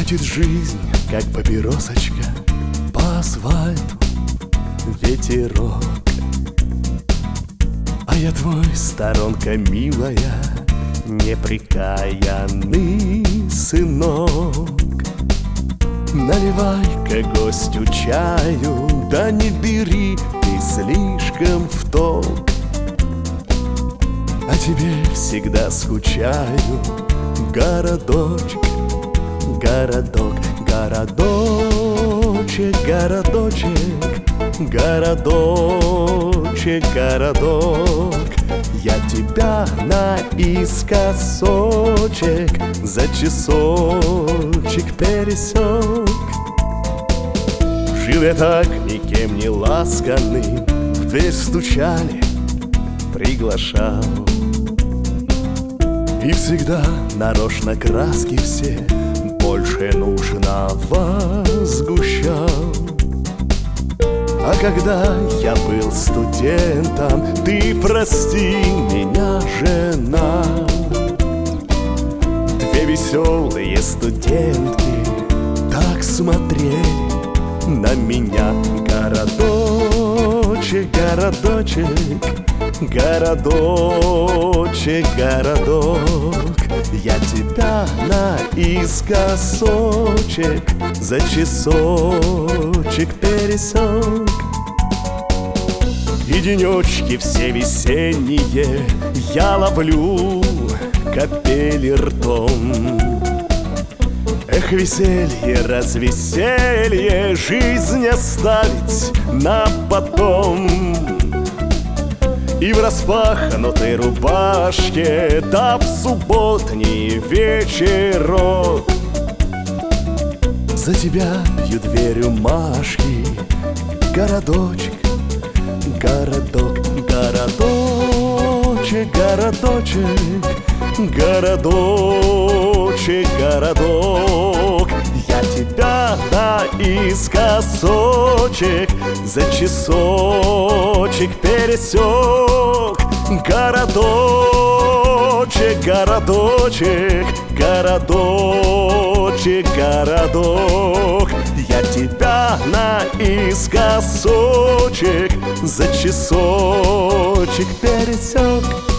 Крутит жизнь, как папиросочка, по асфальту ветерок. А я твой, сторонка милая, неприкаянный сынок. Наливай-ка гостю чаю, да не бери ты слишком в толк. А тебе всегда скучаю, городочек, городок, городочек, городочек, городочек, городок. Я тебя наискосочек за часочек пересек. Жил я так, никем не ласканный, в дверь стучали, приглашал. И всегда нарочно краски все больше нужного сгущал. А когда я был студентом, ты прости меня, жена. Две веселые студентки так смотрели на меня. Городочек, городочек, городочек, городок. Я тебя наискосочек за часочек пересек. И денечки все весенние я ловлю капели ртом. Эх, веселье, развеселье, жизнь оставить на потом. И в распахнутой рубашке, да в субботний вечерок. За тебя бью дверью Машки, городочек, городок, городочек, городочек, городочек, городок. Я тебя наискосочек за часочек пересек. Городочек, городочек, городочек, городок. Я тебя наискосочек за часочек пересек.